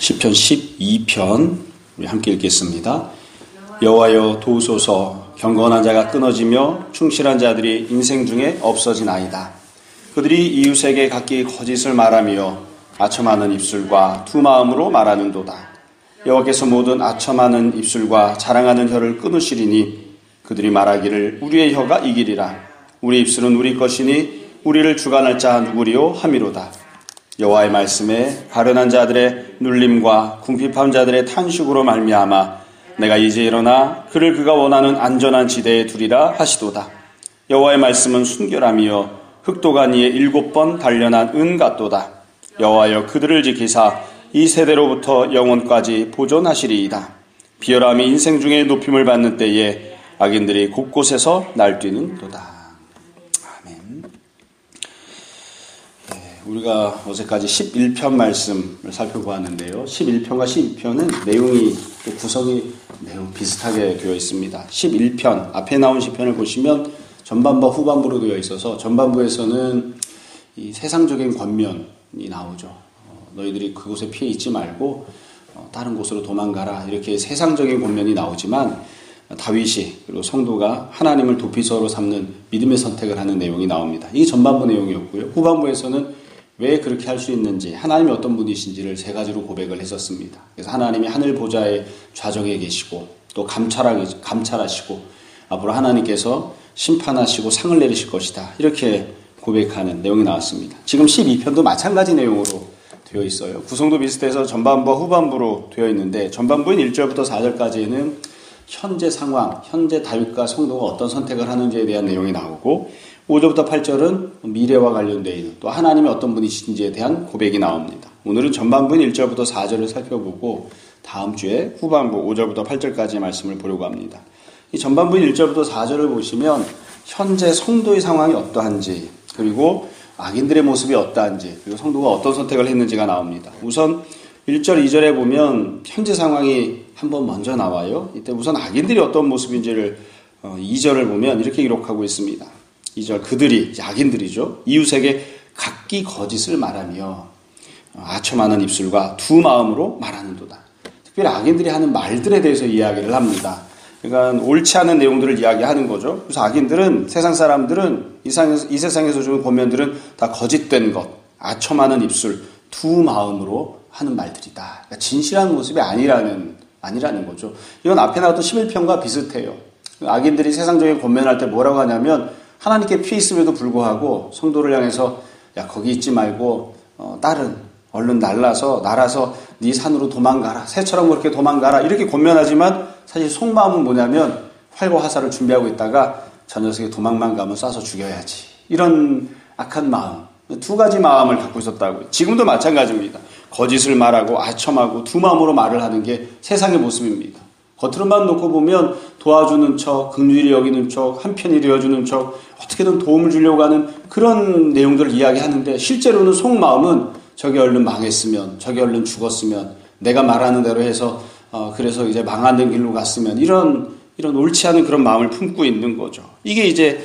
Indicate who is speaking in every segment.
Speaker 1: 시편 12편 우리 함께 읽겠습니다. 여호와여 도우소서. 경건한 자가 끊어지며 충실한 자들이 인생 중에 없어지나이다. 그들이 이웃에게 각기 거짓을 말하며 아첨하는 입술과 두 마음으로 말하는도다. 여호와께서 모든 아첨하는 입술과 자랑하는 혀를 끊으시리니 그들이 말하기를 우리의 혀가 이기리라. 우리 입술은 우리 것이니 우리를 주관할 자 누구리요 함이로다. 여호와의 말씀에 가련한 자들의 눌림과 궁핍한 자들의 탄식으로 말미암아 내가 이제 일어나 그를 그가 원하는 안전한 지대에 두리라 하시도다. 여호와의 말씀은 순결하며 흑도가니에 7번 단련한 은 같도다. 여호와여 그들을 지키사 이 세대로부터 영원까지 보존하시리이다. 비열함이 인생 중에 높임을 받는 때에 악인들이 곳곳에서 날뛰는도다. 우리가 어제까지 11편 말씀을 살펴보았는데요. 11편과 12편은 내용이 구성이 매우 비슷하게 되어 있습니다. 11편, 앞에 나온 시편을 보시면 전반부와 후반부로 되어 있어서 전반부에서는 이 세상적인 권면이 나오죠. 너희들이 그곳에 피해 있지 말고 다른 곳으로 도망가라. 이렇게 세상적인 권면이 나오지만 다윗이 그리고 성도가 하나님을 도피서로 삼는 믿음의 선택을 하는 내용이 나옵니다. 이게 전반부 내용이었고요. 후반부에서는 왜 그렇게 할 수 있는지, 하나님이 어떤 분이신지를 세 가지로 고백을 했었습니다. 그래서 하나님이 하늘 보좌의 좌정에 계시고 또 감찰하시고 앞으로 하나님께서 심판하시고 상을 내리실 것이다. 이렇게 고백하는 내용이 나왔습니다. 지금 12편도 마찬가지 내용으로 되어 있어요. 구성도 비슷해서 전반부와 후반부로 되어 있는데 전반부인 1절부터 4절까지는 현재 상황, 현재 다윗과 성도가 어떤 선택을 하는지에 대한 내용이 나오고 5절부터 8절은 미래와 관련되어 있는 또 하나님이 어떤 분이신지에 대한 고백이 나옵니다. 오늘은 전반부인 1절부터 4절을 살펴보고 다음 주에 후반부 5절부터 8절까지의 말씀을 보려고 합니다. 이 전반부인 1절부터 4절을 보시면 현재 성도의 상황이 어떠한지 그리고 악인들의 모습이 어떠한지 그리고 성도가 어떤 선택을 했는지가 나옵니다. 우선 1절, 2절에 보면 현재 상황이 한번 먼저 나와요. 이때 우선 악인들이 어떤 모습인지를 2절을 보면 이렇게 기록하고 있습니다. 2절 그들이 악인들이죠. 이웃에게 각기 거짓을 말하며 아첨하는 입술과 두 마음으로 말하는도다. 특별히 악인들이 하는 말들에 대해서 이야기를 합니다. 그러니까 옳지 않은 내용들을 이야기하는 거죠. 그래서 악인들은 세상 사람들은 이 세상에서 주는 권면들은 다 거짓된 것, 아첨하는 입술, 두 마음으로 하는 말들이다. 그러니까 진실한 모습이 아니라는 거죠. 이건 앞에 나왔던 11편과 비슷해요. 악인들이 세상적인 권면할 때 뭐라고 하냐면 하나님께 피해 있음에도 불구하고 성도를 향해서 야 거기 있지 말고 다른 얼른 날아서 네 산으로 도망가라. 새처럼 그렇게 도망가라. 이렇게 권면하지만 사실 속마음은 뭐냐면 활과 화살을 준비하고 있다가 저 녀석이 도망만 가면 쏴서 죽여야지. 이런 악한 마음. 두 가지 마음을 갖고 있었다고요. 지금도 마찬가지입니다. 거짓을 말하고 아첨하고 두 마음으로 말을 하는 게 세상의 모습입니다. 겉으로만 놓고 보면 도와주는 척, 긍휼히 여기는 척, 한편이 되어주는 척, 어떻게든 도움을 주려고 하는 그런 내용들을 이야기하는데 실제로는 속마음은 저게 얼른 망했으면, 저게 얼른 죽었으면, 내가 말하는 대로 해서 그래서 이제 망하는 길로 갔으면 이런 옳지 않은 그런 마음을 품고 있는 거죠. 이게 이제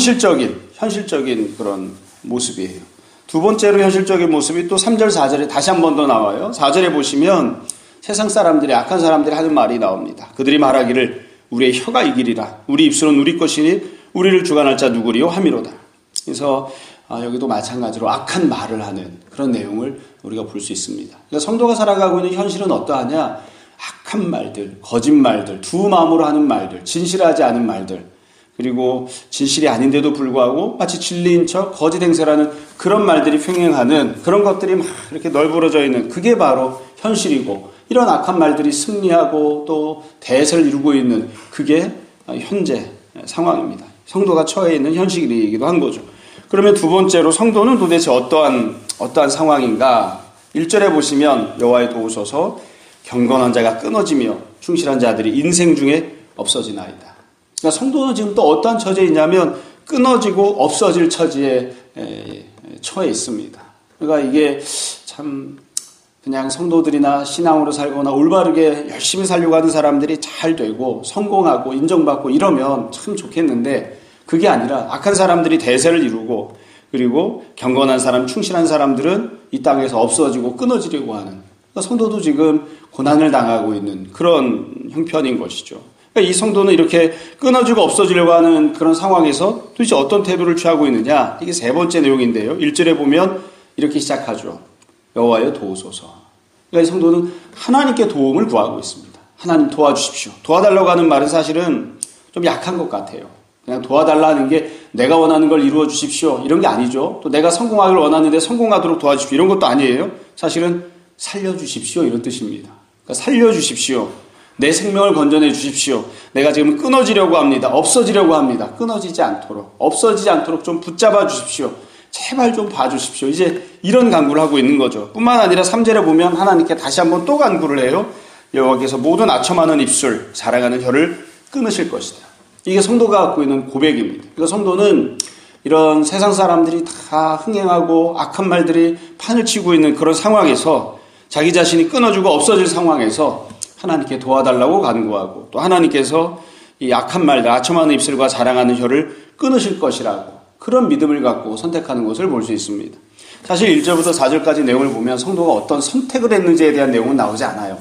Speaker 1: 현실적인 그런 모습이에요. 두 번째로 현실적인 모습이 또 3절, 4절에 다시 한 번 더 나와요. 4절에 보시면 세상 사람들이 악한 사람들이 하는 말이 나옵니다. 그들이 말하기를 우리의 혀가 이기리라. 우리 입술은 우리 것이니 우리를 주관할 자 누구리요 함이로다. 그래서 여기도 마찬가지로 악한 말을 하는 그런 내용을 우리가 볼 수 있습니다. 그러니까 성도가 살아가고 있는 현실은 어떠하냐? 악한 말들, 거짓말들, 두 마음으로 하는 말들, 진실하지 않은 말들, 그리고 진실이 아닌데도 불구하고 마치 진리인 척 거짓 행세라는 그런 말들이 평행하는 그런 것들이 막 이렇게 널브러져 있는 그게 바로 현실이고 이런 악한 말들이 승리하고 또 대세를 이루고 있는 그게 현재 상황입니다. 성도가 처해 있는 현실이기도 한 거죠. 그러면 두 번째로 성도는 도대체 어떠한 상황인가? 1절에 보시면 여호와의 도우소서 경건한 자가 끊어지며 충실한 자들이 인생 중에 없어지나이다. 그러니까 성도는 지금 또 어떠한 처지에 있냐면 끊어지고 없어질 처지에 처해 있습니다. 그러니까 이게 참 그냥 성도들이나 신앙으로 살거나 올바르게 열심히 살려고 하는 사람들이 잘 되고 성공하고 인정받고 이러면 참 좋겠는데 그게 아니라 악한 사람들이 대세를 이루고 그리고 경건한 사람, 충실한 사람들은 이 땅에서 없어지고 끊어지려고 하는 성도도 지금 고난을 당하고 있는 그런 형편인 것이죠. 그러니까 이 성도는 이렇게 끊어지고 없어지려고 하는 그런 상황에서 도대체 어떤 태도를 취하고 있느냐? 이게 세 번째 내용인데요. 1절에 보면 이렇게 시작하죠. 여호와여 도우소서. 그러니까 이 성도는 하나님께 도움을 구하고 있습니다. 하나님 도와주십시오. 도와달라고 하는 말은 사실은 좀 약한 것 같아요. 그냥 도와달라는 게 내가 원하는 걸 이루어 주십시오. 이런 게 아니죠. 또 내가 성공하기를 원하는데 성공하도록 도와주십시오. 이런 것도 아니에요. 사실은 살려주십시오. 이런 뜻입니다. 그러니까 살려주십시오. 내 생명을 건져내 주십시오. 내가 지금 끊어지려고 합니다. 없어지려고 합니다. 끊어지지 않도록, 없어지지 않도록 좀 붙잡아 주십시오. 제발 좀 봐주십시오. 이제 이런 간구를 하고 있는 거죠. 뿐만 아니라 3절에 보면 하나님께 다시 한번 또 간구를 해요. 여호와께서 모든 아첨하는 입술, 자랑하는 혀를 끊으실 것이다. 이게 성도가 갖고 있는 고백입니다. 그러니까 성도는 이런 세상 사람들이 다 흥행하고 악한 말들이 판을 치고 있는 그런 상황에서 자기 자신이 끊어지고 없어질 상황에서 하나님께 도와달라고 간구하고 또 하나님께서 이 악한 말들, 아첨하는 입술과 자랑하는 혀를 끊으실 것이라고 그런 믿음을 갖고 선택하는 것을 볼 수 있습니다. 사실 1절부터 4절까지 내용을 보면 성도가 어떤 선택을 했는지에 대한 내용은 나오지 않아요.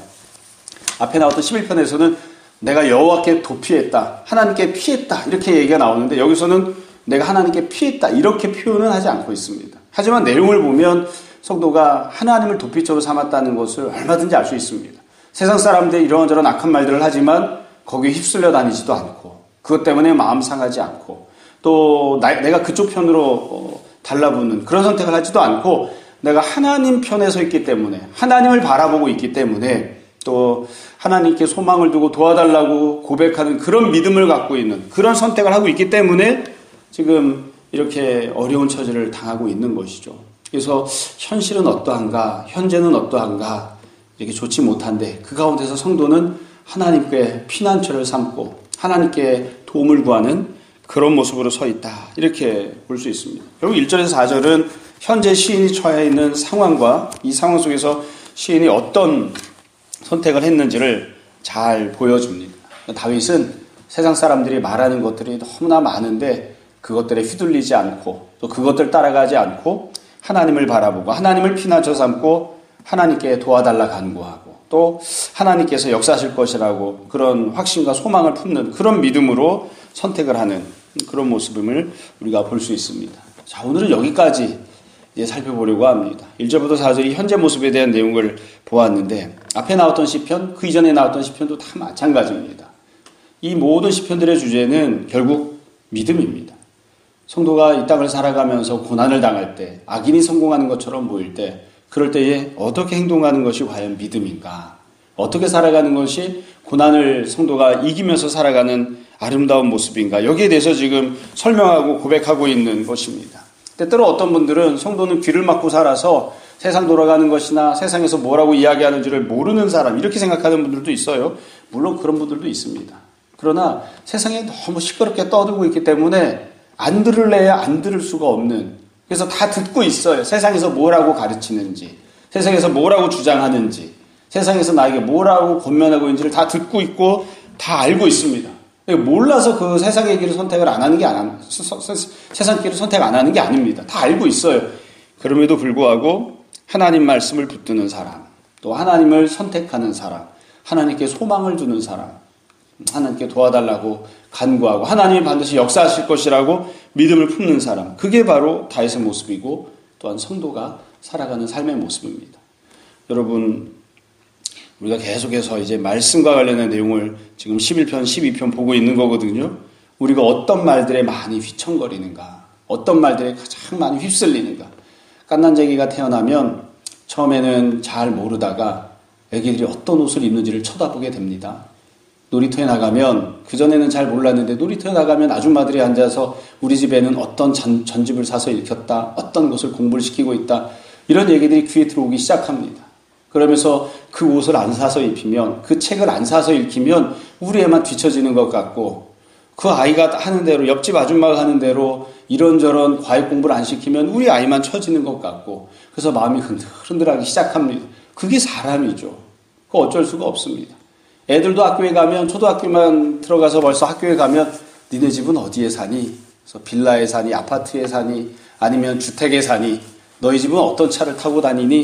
Speaker 1: 앞에 나왔던 11편에서는 내가 여호와께 도피했다, 하나님께 피했다 이렇게 얘기가 나오는데 여기서는 내가 하나님께 피했다 이렇게 표현은 하지 않고 있습니다. 하지만 내용을 보면 성도가 하나님을 도피처로 삼았다는 것을 얼마든지 알 수 있습니다. 세상 사람들이 이런저런 악한 말들을 하지만 거기에 휩쓸려 다니지도 않고 그것 때문에 마음 상하지 않고 또 내가 그쪽 편으로 달라붙는 그런 선택을 하지도 않고 내가 하나님 편에 서 있기 때문에 하나님을 바라보고 있기 때문에 또 하나님께 소망을 두고 도와달라고 고백하는 그런 믿음을 갖고 있는 그런 선택을 하고 있기 때문에 지금 이렇게 어려운 처지를 당하고 있는 것이죠. 그래서 현실은 어떠한가, 현재는 어떠한가 이렇게 좋지 못한데 그 가운데서 성도는 하나님께 피난처를 삼고 하나님께 도움을 구하는 그런 모습으로 서 있다. 이렇게 볼 수 있습니다. 결국 1절에서 4절은 현재 시인이 처해 있는 상황과 이 상황 속에서 시인이 어떤 선택을 했는지를 잘 보여줍니다. 다윗은 세상 사람들이 말하는 것들이 너무나 많은데 그것들에 휘둘리지 않고 또 그것들 따라가지 않고 하나님을 바라보고 하나님을 피난처 삼고 하나님께 도와달라 간구하고 또 하나님께서 역사하실 것이라고 그런 확신과 소망을 품는 그런 믿음으로 선택을 하는 그런 모습을 우리가 볼 수 있습니다. 자, 오늘은 여기까지 살펴보려고 합니다. 1절부터 4절이 현재 모습에 대한 내용을 보았는데 앞에 나왔던 시편, 그 이전에 나왔던 시편도 다 마찬가지입니다. 이 모든 시편들의 주제는 결국 믿음입니다. 성도가 이 땅을 살아가면서 고난을 당할 때, 악인이 성공하는 것처럼 보일 때, 그럴 때에 어떻게 행동하는 것이 과연 믿음인가? 어떻게 살아가는 것이 고난을 성도가 이기면서 살아가는 아름다운 모습인가? 여기에 대해서 지금 설명하고 고백하고 있는 것입니다. 때때로 어떤 분들은 성도는 귀를 막고 살아서 세상 돌아가는 것이나 세상에서 뭐라고 이야기하는지를 모르는 사람 이렇게 생각하는 분들도 있어요. 물론 그런 분들도 있습니다. 그러나 세상에 너무 시끄럽게 떠들고 있기 때문에 안 들을래야 안 들을 수가 없는 그래서 다 듣고 있어요. 세상에서 뭐라고 가르치는지 세상에서 뭐라고 주장하는지 세상에서 나에게 뭐라고 권면하고 있는지를 다 듣고 있고 다 알고 있습니다. 몰라서 그 세상의 길을 선택을 안 하는 게 세상 길을 선택 안 하는 게 아닙니다. 다 알고 있어요. 그럼에도 불구하고 하나님 말씀을 붙드는 사람, 또 하나님을 선택하는 사람, 하나님께 소망을 두는 사람, 하나님께 도와달라고 간구하고 하나님이 반드시 역사하실 것이라고 믿음을 품는 사람, 그게 바로 다윗의 모습이고 또한 성도가 살아가는 삶의 모습입니다. 여러분, 우리가 계속해서 이제 말씀과 관련된 내용을 지금 11편, 12편 보고 있는 거거든요. 우리가 어떤 말들에 많이 휘청거리는가, 어떤 말들에 가장 많이 휩쓸리는가. 갓난쟁이가 태어나면 처음에는 잘 모르다가 애기들이 어떤 옷을 입는지를 쳐다보게 됩니다. 놀이터에 나가면 그전에는 잘 몰랐는데 놀이터에 나가면 아줌마들이 앉아서 우리 집에는 어떤 전집을 사서 읽혔다, 어떤 것을 공부를 시키고 있다, 이런 얘기들이 귀에 들어오기 시작합니다. 그러면서 그 옷을 안 사서 입히면, 그 책을 안 사서 읽히면 우리 애만 뒤처지는 것 같고, 그 아이가 하는 대로, 옆집 아줌마가 하는 대로 이런저런 과외 공부를 안 시키면 우리 아이만 처지는 것 같고, 그래서 마음이 흔들흔들하기 시작합니다. 그게 사람이죠. 그거 어쩔 수가 없습니다. 애들도 학교에 가면, 초등학교만 들어가서 벌써 학교에 가면 니네 집은 어디에 사니? 그래서 빌라에 사니? 아파트에 사니? 아니면 주택에 사니? 너희 집은 어떤 차를 타고 다니니?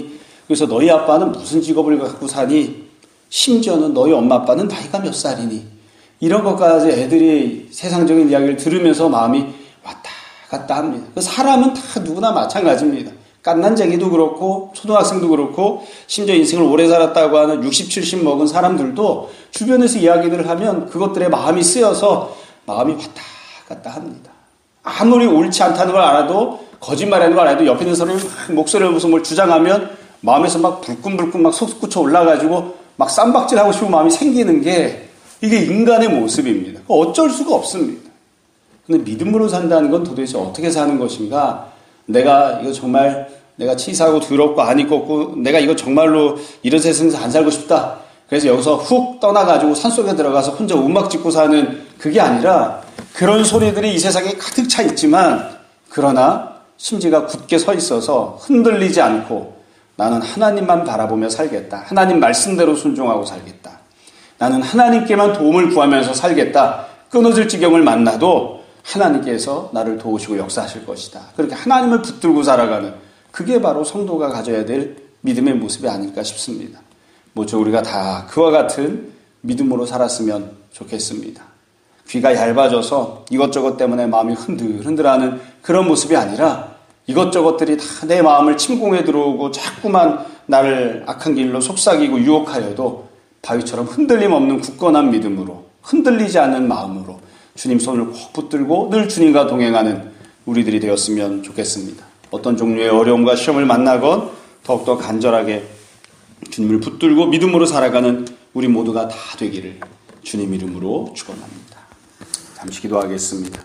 Speaker 1: 그래서 너희 아빠는 무슨 직업을 갖고 사니? 심지어는 너희 엄마 아빠는 나이가 몇 살이니? 이런 것까지 애들이 세상적인 이야기를 들으면서 마음이 왔다 갔다 합니다. 사람은 다 누구나 마찬가지입니다. 갓난쟁이도 그렇고 초등학생도 그렇고 심지어 인생을 오래 살았다고 하는 60, 70 먹은 사람들도 주변에서 이야기들을 하면 그것들에 마음이 쓰여서 마음이 왔다 갔다 합니다. 아무리 옳지 않다는 걸 알아도 거짓말하는 걸 알아도 옆에 있는 사람이 목소리를 내서 뭘 주장하면 마음에서 막 불끈불끈 막 솟구쳐 올라가지고 막 쌈박질하고 싶은 마음이 생기는 게 이게 인간의 모습입니다. 어쩔 수가 없습니다. 근데 믿음으로 산다는 건 도대체 어떻게 사는 것인가? 내가 이거 정말 내가 치사하고 더럽고 안 입고 내가 이거 정말로 이런 세상에서 안 살고 싶다. 그래서 여기서 훅 떠나가지고 산속에 들어가서 혼자 음악 짓고 사는 그게 아니라 그런 소리들이 이 세상에 가득 차 있지만 그러나 심지가 굳게 서 있어서 흔들리지 않고 나는 하나님만 바라보며 살겠다. 하나님 말씀대로 순종하고 살겠다. 나는 하나님께만 도움을 구하면서 살겠다. 끊어질 지경을 만나도 하나님께서 나를 도우시고 역사하실 것이다. 그렇게 하나님을 붙들고 살아가는 그게 바로 성도가 가져야 될 믿음의 모습이 아닐까 싶습니다. 모쪼 우리가 다 그와 같은 믿음으로 살았으면 좋겠습니다. 귀가 얇아져서 이것저것 때문에 마음이 흔들흔들하는 그런 모습이 아니라 이것저것들이 다 내 마음을 침공해 들어오고 자꾸만 나를 악한 길로 속삭이고 유혹하여도 바위처럼 흔들림 없는 굳건한 믿음으로 흔들리지 않는 마음으로 주님 손을 꼭 붙들고 늘 주님과 동행하는 우리들이 되었으면 좋겠습니다. 어떤 종류의 어려움과 시험을 만나건 더욱더 간절하게 주님을 붙들고 믿음으로 살아가는 우리 모두가 다 되기를 주님 이름으로 축원합니다. 잠시 기도하겠습니다.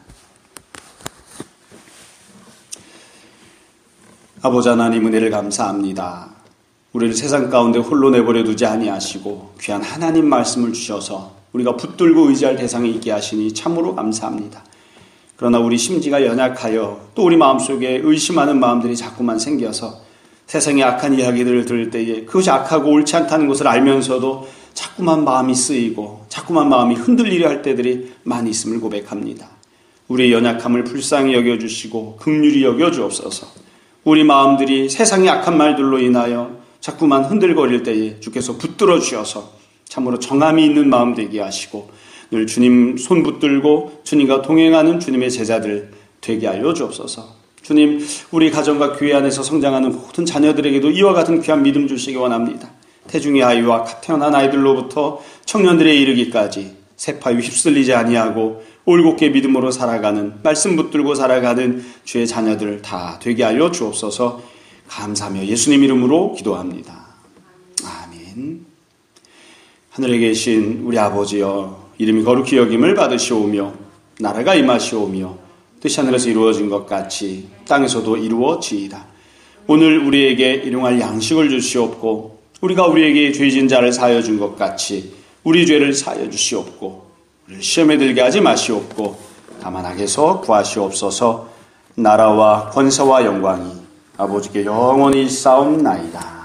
Speaker 1: 아버지 하나님 은혜를 감사합니다. 우리를 세상 가운데 홀로 내버려 두지 아니하시고 귀한 하나님 말씀을 주셔서 우리가 붙들고 의지할 대상이 있게 하시니 참으로 감사합니다. 그러나 우리 심지가 연약하여 또 우리 마음속에 의심하는 마음들이 자꾸만 생겨서 세상의 악한 이야기들을 들을 때에 그것이 악하고 옳지 않다는 것을 알면서도 자꾸만 마음이 쓰이고 자꾸만 마음이 흔들리려 할 때들이 많이 있음을 고백합니다. 우리의 연약함을 불쌍히 여겨주시고 긍휼히 여겨주옵소서. 우리 마음들이 세상의 악한 말들로 인하여 자꾸만 흔들거릴 때에 주께서 붙들어 주셔서 참으로 정함이 있는 마음 되게 하시고 늘 주님 손 붙들고 주님과 동행하는 주님의 제자들 되게 하여 주옵소서. 주님, 우리 가정과 교회 안에서 성장하는 모든 자녀들에게도 이와 같은 귀한 믿음 주시기 원합니다. 태중의 아이와 태어난 아이들로부터 청년들에 이르기까지 세파유 휩쓸리지 아니하고 올곧게 믿음으로 살아가는 말씀 붙들고 살아가는 주의 자녀들 다 되게 하여 주옵소서. 감사하며 예수님 이름으로 기도합니다. 아멘. 하늘에 계신 우리 아버지여, 이름이 거룩히 여김을 받으시오며 나라가 임하시오며 뜻이 하늘에서 이루어진 것 같이 땅에서도 이루어지이다. 오늘 우리에게 일용할 양식을 주시옵고 우리가 우리에게 죄진 자를 사하여 준 것 같이 우리 죄를 사하여 주시옵고 우리를 시험에 들게 하지 마시옵고 다만 악에서 구하시옵소서. 나라와 권세와 영광이 아버지께 영원히 있사옵나이다.